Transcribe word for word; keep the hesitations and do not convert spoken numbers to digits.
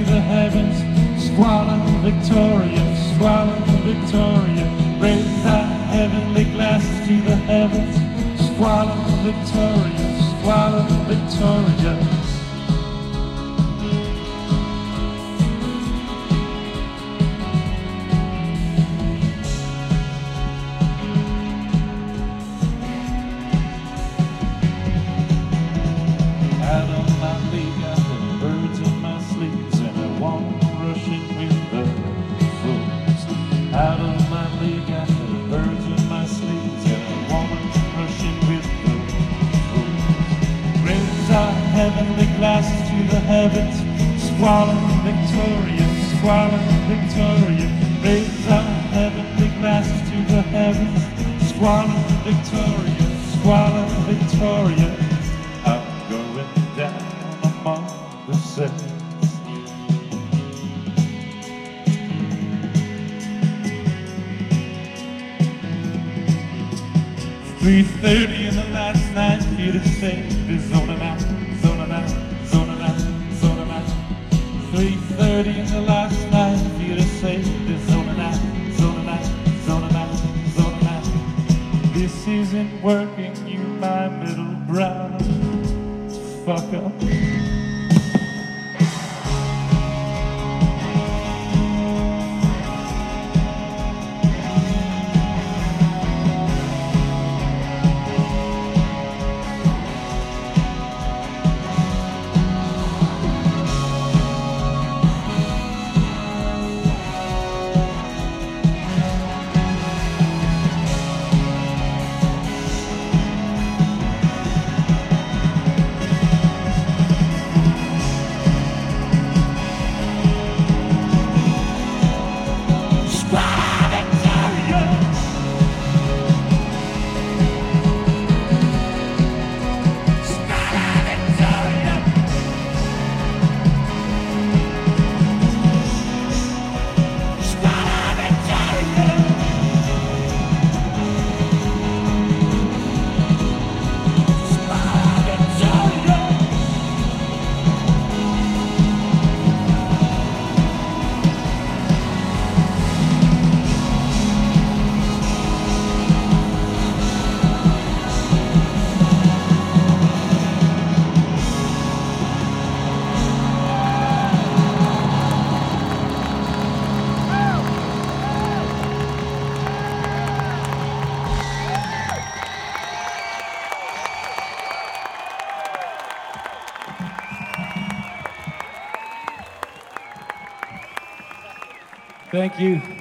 the heavens. Squalor, Victoria, squalor, Victoria. Raise our heavenly glasses to the heavens. Squalor, Victoria, squalor, Victoria. Out of my league, I have birds in my sleeves, and I want rushing with the fools. Out of my league, I have birds in my sleeves, and I want rushing with the fools. Raise our heavenly glasses to the heavens. Squalor, Victoria, squalor, Victoria. Raise our heavenly glasses to the heavens. Squalor, Victoria, squalor, Victoria. I'm going down among the saints. three thirty in the last night, here to say the zoning out, zoning out, zoning out, zoning out. three thirty in the last night, here to say the zoning out, zoning out, zoning out, zoning out. This isn't working, you my middle brow. Fuck up. Thank you.